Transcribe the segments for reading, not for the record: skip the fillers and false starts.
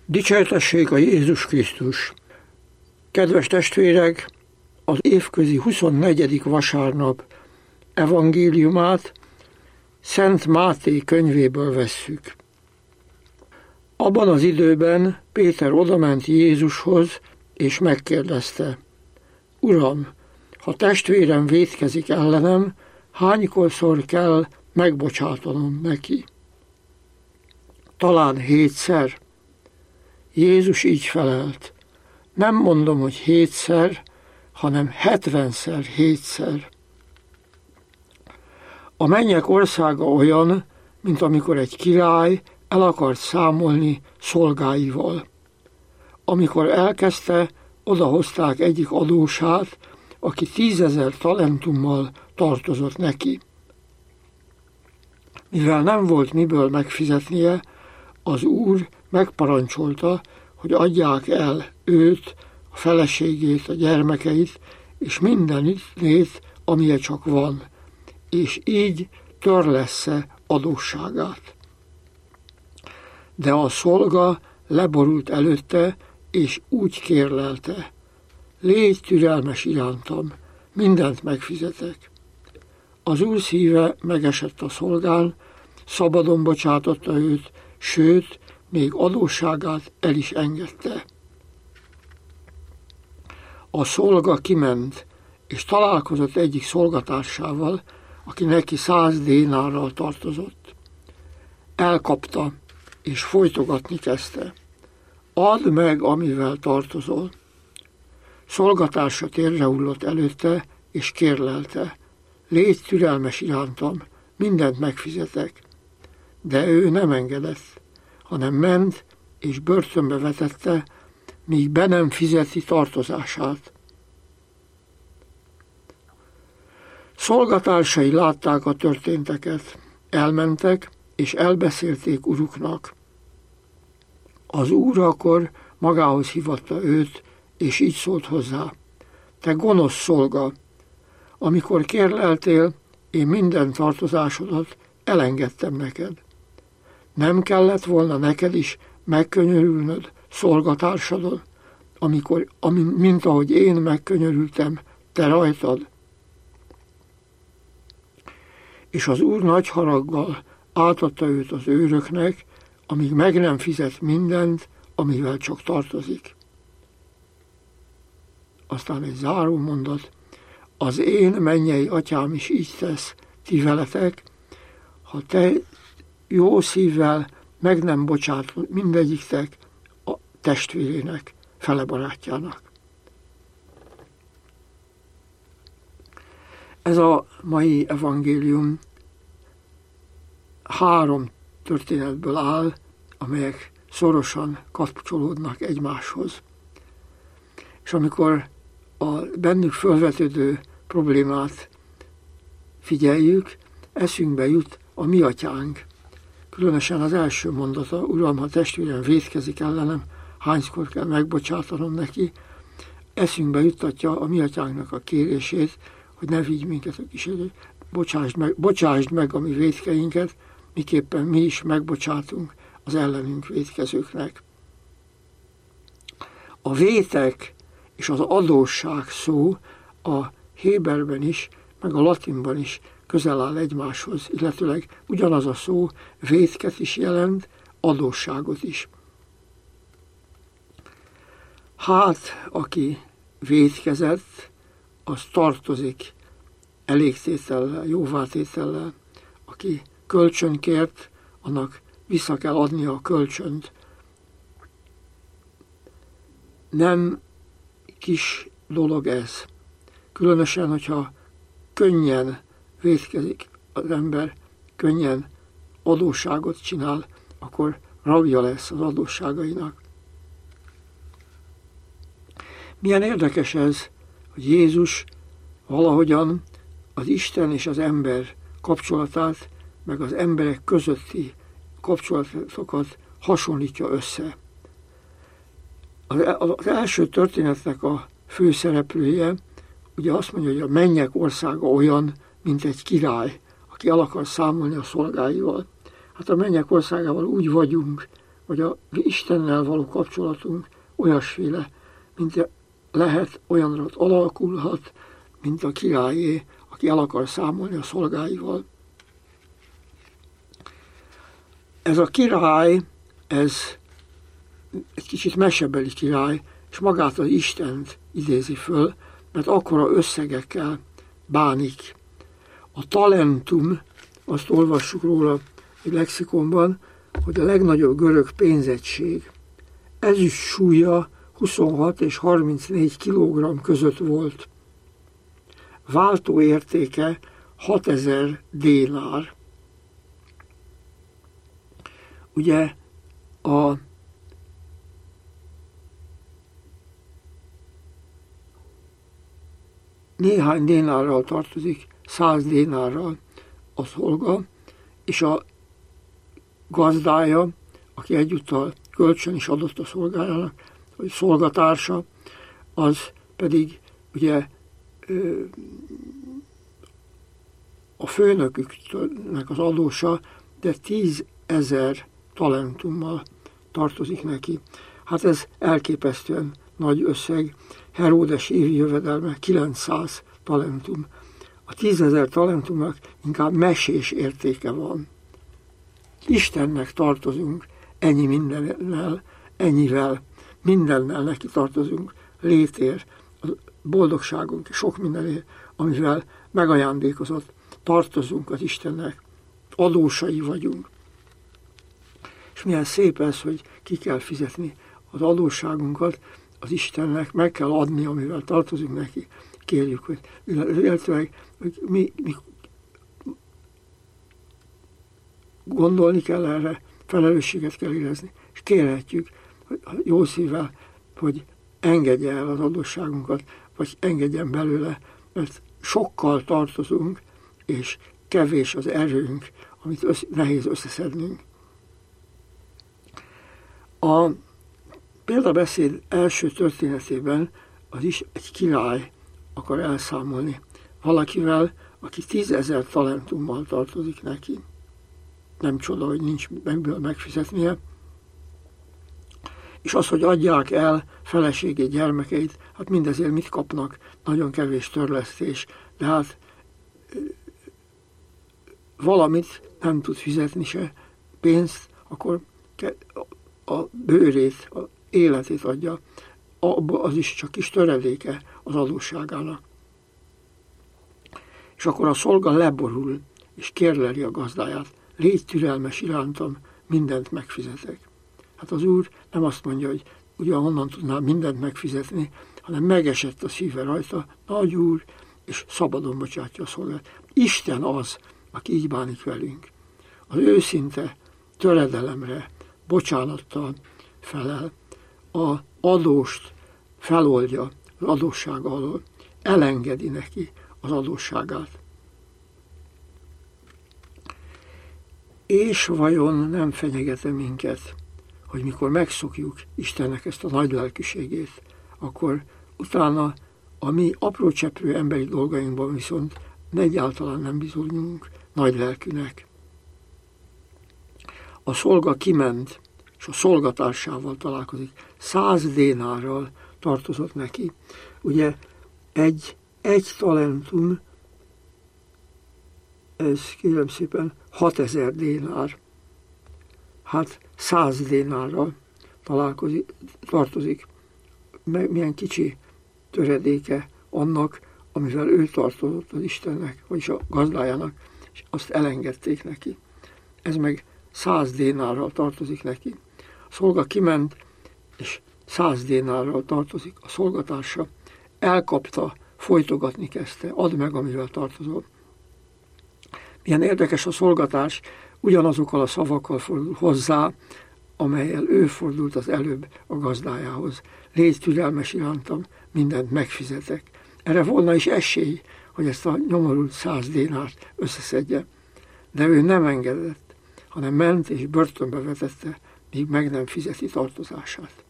Dicsértessék a Jézus Krisztus! Kedves testvérek, az évközi 24. vasárnap evangéliumát Szent Máté könyvéből vesszük. Abban az időben Péter odament Jézushoz, és megkérdezte: Uram, ha testvérem vétkezik ellenem, hányszor kell megbocsátanom neki? Talán 7-szer? Jézus így felelt: nem mondom, hogy 7-szer, hanem 70-szer 7-szer. A mennyek országa olyan, mint amikor egy király el akart számolni szolgáival. Amikor elkezdte, odahozták egyik adósát, aki 10 000 talentummal tartozott neki. Mivel nem volt miből megfizetnie, az úr megparancsolta, hogy adják el őt, a feleségét, a gyermekeit, és mindenét, amilyen csak van, és így törlessze adósságát. De a szolga leborult előtte, és úgy kérlelte: légy türelmes irántam, mindent megfizetek. Az úr szíve megesett a szolgán, szabadon bocsátotta őt, sőt, még adósságát el is engedte. A szolga kiment, és találkozott egyik szolgatársával, aki neki 100 dénárral tartozott. Elkapta, és folytogatni kezdte: add meg, amivel tartozol. Szolgatársa térre hullott előtte, és kérlelte: légy türelmes irántam, mindent megfizetek. De ő nem engedett, hanem ment, és börtönbe vetette, míg be nem fizeti tartozását. Szolgatársai látták a történteket, elmentek, és elbeszélték uruknak. Az úr akkor magához hívatta őt, és így szólt hozzá: te gonosz szolga, amikor kérleltél, én minden tartozásodat elengedtem neked. Nem kellett volna neked is megkönyörülnöd szolgatársadon, mint ahogy én megkönyörültem te rajtad? És az úr nagy haraggal átadta őt az őröknek, amíg meg nem fizet mindent, amivel csak tartozik. Aztán egy záró mondat: az én mennyei atyám is így tesz ti veletek, ha te jó szívvel meg nem bocsátod mindegyiktek a testvérének, fele barátjának. Ez a mai evangélium 3 történetből áll, amelyek szorosan kapcsolódnak egymáshoz. És amikor a bennük fölvetődő problémát figyeljük, eszünkbe jut a mi atyánk. Különösen az első mondata: Uram, ha testvérem vétkezik ellenem, hányszor kell megbocsátanom neki? Eszünkbe juttatja a mi atyánknak a kérését, hogy ne vigy minket a kísérletbe, bocsásd meg a mi vétkeinket, miképpen mi is megbocsátunk az ellenünk vétkezőknek. A vétek és az adósság szó a héberben is, meg a latinban is közel áll egymáshoz, illetőleg ugyanaz a szó vétket is jelent, adósságot is. Hát, aki vétkezett, az tartozik elégtétellel, jóvátétellel. Aki kölcsönkért, annak vissza kell adnia a kölcsönt. Nem kis dolog ez. Különösen, hogyha könnyen vétkezik az ember, könnyen adósságot csinál, akkor rabja lesz az adósságainak. Milyen érdekes ez, hogy Jézus valahogyan az Isten és az ember kapcsolatát, meg az emberek közötti kapcsolatokat hasonlítja össze. Az első történetnek a főszereplője ugye azt mondja, hogy a mennyek országa olyan, mint egy király, aki el akar számolni a szolgáival. Hát a mennyek országával úgy vagyunk, vagy a Istennel való kapcsolatunk olyasféle, mint lehet, olyanra alakulhat, mint a királyé, aki el akar számolni a szolgáival. Ez a király, ez egy kicsit mesebeli király, és magát az Istent idézi föl, mert akkora összegekkel bánik. A talentum, azt olvassuk róla egy lexikonban, hogy a legnagyobb görög pénzegység. Ezüst súlya 26 és 34 kg között volt. Váltó értéke 6000 dénár. Ugye a néhány dénárral tartozik, 100 dénárral a szolga, és a gazdája, aki egyúttal kölcsön is adott a szolgájának, vagy szolgatársa, az pedig ugye a főnöküknek az adósa, de 10 000 talentummal tartozik neki. Hát ez elképesztően nagy összeg. Heródes évi jövedelme 900 talentum. A 10 000 talentumnak inkább mesés értéke van. Istennek tartozunk ennyi mindennel, ennyivel, mindennel neki tartozunk, létér, a boldogságunk, sok mindenért, amivel megajándékozott, tartozunk az Istennek, adósai vagyunk. És milyen szép ez, hogy ki kell fizetni az adósságunkat az Istennek, meg kell adni, amivel tartozunk neki. Kérjük, hogy illetve hogy mi gondolni kell erre, felelősséget kell érezni, és kérhetjük jó szívvel, hogy engedje el az adósságunkat, vagy engedjen belőle, mert sokkal tartozunk, és kevés az erőnk, amit nehéz összeszednünk. A példabeszéd első történetében az is egy király akar elszámolni valakivel, aki 10 000 talentummal tartozik neki. Nem csoda, hogy nincs ebből megfizetnie. És az, hogy adják el feleségét, gyermekeit, hát mindezért mit kapnak? Nagyon kevés törlesztés, de hát valamit nem tud fizetni se pénzt, akkor a bőrét, az életét adja, az is csak kis töredéke az adósságának. És akkor a szolga leborul, és kérleli a gazdáját, légy türelmes irántam, mindent megfizetek. Hát az Úr nem azt mondja, hogy ugye honnan tudná mindent megfizetni, hanem megesett a szíve rajta, nagy Úr, és szabadon bocsátja a szolgát. Isten az, aki így bánik velünk. Az őszinte töredelemre, bocsánattal felel, az adóst feloldja az adóssága alól, elengedi neki az adósságát. És vajon nem fenyegete minket, hogy mikor megszokjuk Istennek ezt a nagy lelkűségét, akkor utána a mi apró cseprő emberi dolgainkban viszont egyáltalán nem bizonyulunk nagy lelkűnek. A szolga kiment, és a szolgatársával találkozik. 100 dénárral tartozott neki. Ugye egy talentum, ez kérem szépen 6000 dénár. Hát 100 dénárral tartozik. Milyen kicsi töredéke annak, amivel ő tartozott az Istennek, vagyis a gazdájának, és azt elengedték neki. Ez meg 100 dénárral tartozik neki. A szolga kiment, és 100 dénárral tartozik a szolgatársa. Elkapta, folytogatni kezdte, add meg, amivel tartozol. Milyen érdekes a szolgatás, ugyanazokkal a szavakkal fordul hozzá, amellyel ő fordult az előbb a gazdájához. Légy türelmes irántam, mindent megfizetek. Erre volna is esély, hogy ezt a nyomorult 100 dénárt összeszedje. De ő nem engedett, hanem ment és börtönbe vetette, míg meg nem fizeti tartozását.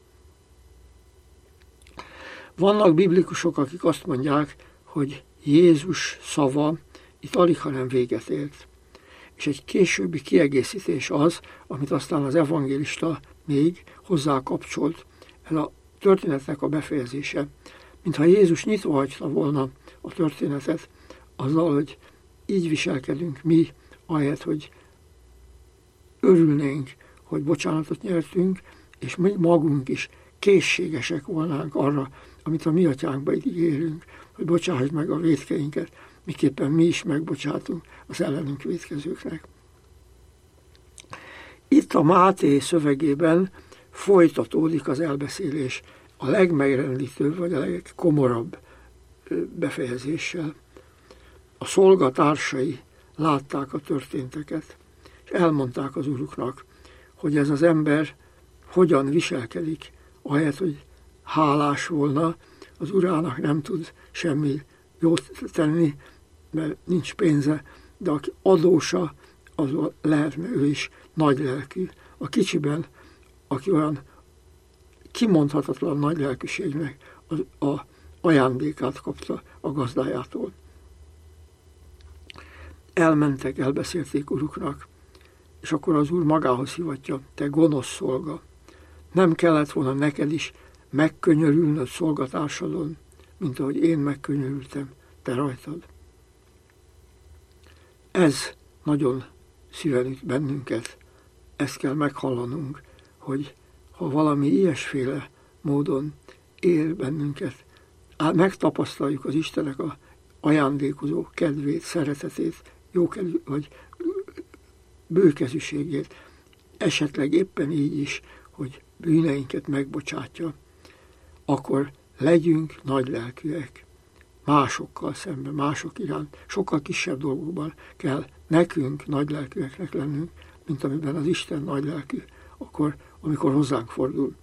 Vannak biblikusok, akik azt mondják, hogy Jézus szava itt alig, hanem véget ért. És egy későbbi kiegészítés az, amit aztán az evangélista még hozzá kapcsolt ez a történetnek a befejezése, mintha Jézus nyitva hagyta volna a történetet azzal, hogy így viselkedünk mi, ahelyett, hogy örülnénk, hogy bocsánatot nyertünk, és mi magunk is készségesek volnánk arra, amit a mi atyánkba ígérünk, hogy bocsáss meg a vétkeinket, miképpen mi is megbocsátunk az ellenünk vétkezőknek. Itt a Máté szövegében folytatódik az elbeszélés a legmegrendítőbb, vagy a legkomorabb befejezéssel. A szolgatársai látták a történteket, és elmondták az uruknak, hogy ez az ember hogyan viselkedik, ahelyett, hogy hálás volna, az urának nem tud semmi jót tenni, mert nincs pénze, de aki adósa, az lehetne ő is nagylelkű. A kicsiben, aki olyan kimondhatatlan nagylelkűségnek az ajándékát kapta a gazdájától. Elmentek, elbeszélték uruknak, és akkor az úr magához hivatja, te gonosz szolga, nem kellett volna neked is megkönyörülnöd szolgatársadon, mint ahogy én megkönyörültem te rajtad. Ez nagyon szíven üt bennünket, ezt kell meghallanunk, hogy ha valami ilyesféle módon ér bennünket, megtapasztaljuk az Istennek a ajándékozó kedvét, szeretetét, jókedvű vagy bőkezűségét, esetleg éppen így is, hogy bűneinket megbocsátja, akkor legyünk nagylelkűek másokkal szemben, mások iránt. Sokkal kisebb dolgokban kell nekünk nagylelkűeknek lennünk, mint amiben az Isten nagylelkű, akkor, amikor hozzánk fordul.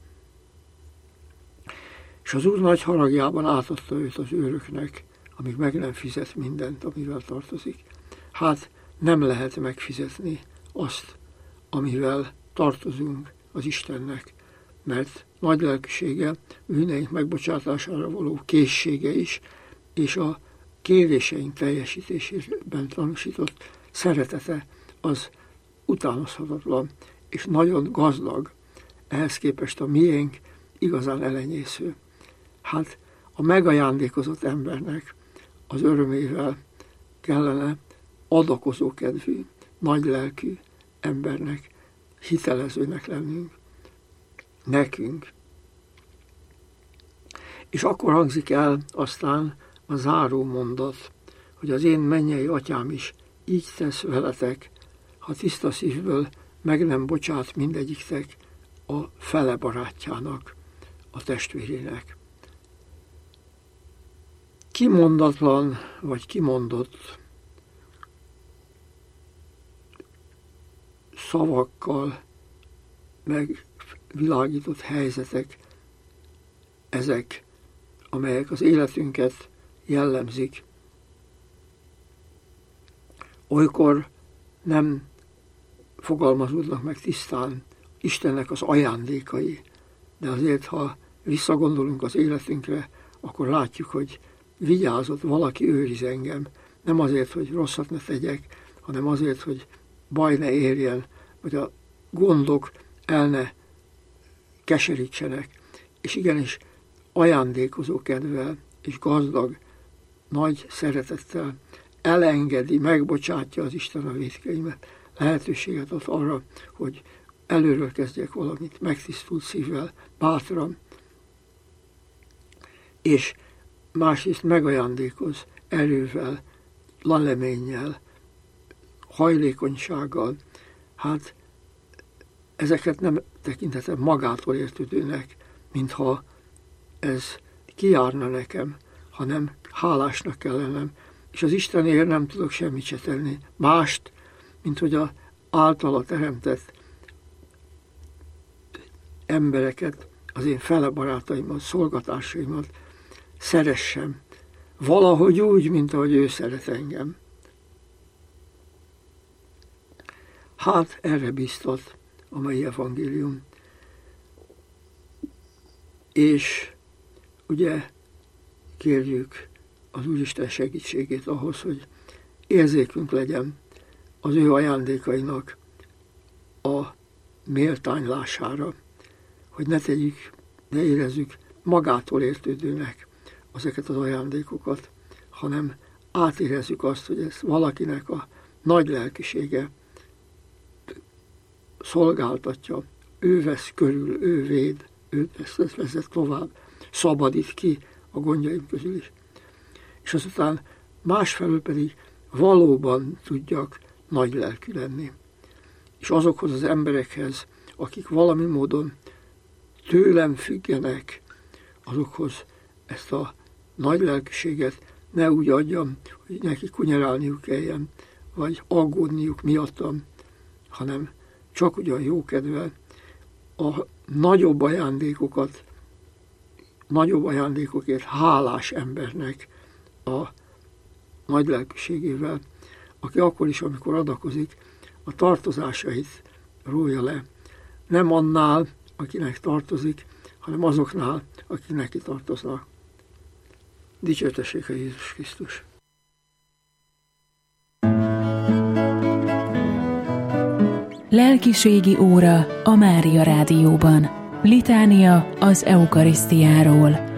És az Úr nagy haragjában átadta őt az őröknek, amíg meg nem fizet mindent, amivel tartozik. Hát nem lehet megfizetni azt, amivel tartozunk az Istennek, mert nagy lelkűsége, bűneink megbocsátására való készsége is, és a kéréseink teljesítésében tanúsított szeretete az utánozhatatlan, és nagyon gazdag, ehhez képest a miénk igazán elenyésző. Hát a megajándékozott embernek az örömével kellene adakozó kedvű, nagylelkű embernek, hitelezőnek lennünk, nekünk. És akkor hangzik el aztán a záró mondat, hogy az én mennyei atyám is így tesz veletek, ha tiszta szívből meg nem bocsát mindegyiktek a fele barátjának, a testvérének. Kimondatlan vagy kimondott szavakkal megvilágított helyzetek, ezek, amelyek az életünket jellemzik. Olykor nem fogalmazódnak meg tisztán Istennek az ajándékai, de azért, ha visszagondolunk az életünkre, akkor látjuk, hogy vigyázott, valaki őriz engem. Nem azért, hogy rosszat ne tegyek, hanem azért, hogy baj ne érjen, vagy a gondok el ne keserítsenek. És igenis ajándékozó kedvel és gazdag, nagy szeretettel elengedi, megbocsátja az Isten a vétkeimet, lehetőséget ad arra, hogy előről kezdjek valamit, megtisztult szívvel, bátran, és másrészt megajándékoz erővel, laleménnyel, hajlékonysággal. Hát ezeket nem tekinthetem magától értődőnek, mintha ez kijárna nekem, hanem hálásnak kell lennem, és az Istenért nem tudok semmit se tenni. Mást, mint hogy az általa teremtett embereket, az én fele barátaimat, szolgatársaimat szeressem, valahogy úgy, mint ahogy ő szeret engem. Hát erre biztat a mai evangélium. És ugye kérjük az Úristen segítségét ahhoz, hogy érzékünk legyen az ő ajándékainak a méltánylására, hogy ne érezzük magától értődőnek ezeket az ajándékokat, hanem átérezzük azt, hogy ez valakinek a nagy lelkisége szolgáltatja, ő vesz körül, ő véd, ő vezet tovább, szabadít ki a gondjaim közül is. És azután másfelől pedig valóban tudjak nagy lelkű lenni. És azokhoz az emberekhez, akik valami módon tőlem függenek, azokhoz ezt a nagy lelkűséget ne úgy adjam, hogy neki kunyerálniuk kelljen, vagy aggódniuk miattam, hanem csak ugyan jókedvel a nagyobb ajándékokért hálás embernek a nagy lelkűségével, aki akkor is, amikor adakozik, a tartozásait rója le. Nem annál, akinek tartozik, hanem azoknál, akik neki tartoznak. Dicsértessék a Jézus Krisztus! Lelkiségi óra a Mária Rádióban. Litánia az eukarisztiáról.